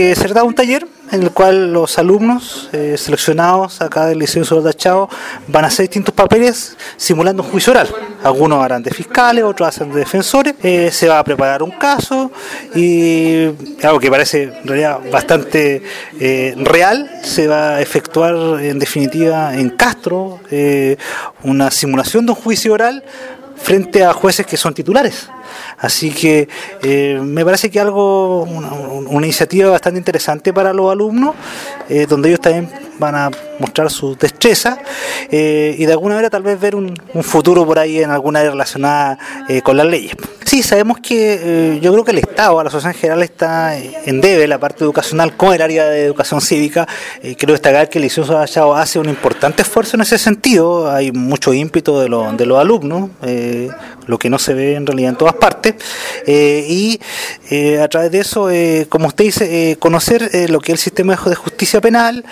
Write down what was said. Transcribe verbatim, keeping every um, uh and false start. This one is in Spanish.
Eh, se trata de un taller en el cual los alumnos eh, seleccionados acá del Liceo Soledad Chao van a hacer distintos papeles simulando un juicio oral. Algunos harán de fiscales, otros hacen de defensores. Eh, se va a preparar un caso y algo que parece en realidad bastante eh, real, se va a efectuar en definitiva en Castro eh, una simulación de un juicio oral frente a jueces que son titulares. Así que eh, me parece que algo, una, una iniciativa bastante interesante para los alumnos, eh, donde ellos también van a mostrar su destreza eh, y de alguna manera tal vez ver un, un futuro por ahí en alguna área relacionada eh, con las leyes. Sí, sabemos que eh, yo creo que el Estado, la asociación en general está en debe la parte educacional con el área de educación cívica. Eh, quiero destacar que el Liceo Soledad Chao hace un importante esfuerzo en ese sentido. Hay mucho ímpetu de, lo, de los alumnos, eh, lo que no se ve en realidad en todas partes. Eh, y eh, a través de eso, eh, como usted dice, eh, conocer eh, lo que es el sistema de justicia penal,